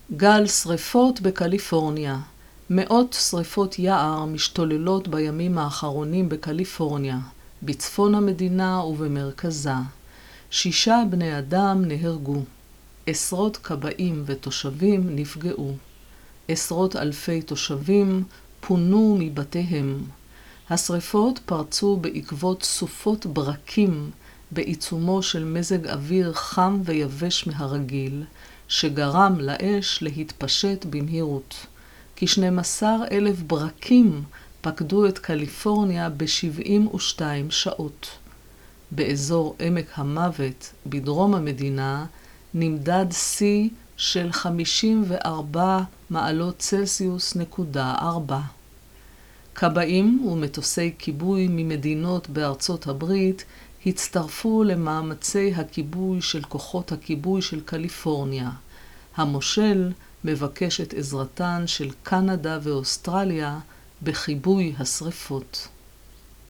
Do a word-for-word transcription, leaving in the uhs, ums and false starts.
גל שריפות בקליפורניה. מאות שריפות יער משתוללות בימים האחרונים בקליפורניה, בצפון המדינה ובמרכזה. שישה בני אדם נהרגו. עשרות כבאים ותושבים נפגעו. עשרות אלפי תושבים פונו מבתיהם. השריפות פרצו בעקבות סופות ברקים בעיצומו של מזג אוויר חם ויבש מהרגיל, שגרם לאש להתפשט במהירות. כ-שנים עשר אלף ברקים פקדו את קליפורניה ב-שבעים ושתיים שעות. באזור עמק המוות בדרום המדינה נמדד שיא של חמישים וארבע מעלות צלסיוס נקודה ארבע. כבאים ומטוסי כיבוי ממדינות בארצות הברית הצטרפו למאמצי הכיבוי של כוחות הכיבוי של קליפורניה. המושל מבקש את עזרתן של קנדה ואוסטרליה בכיבוי השריפות.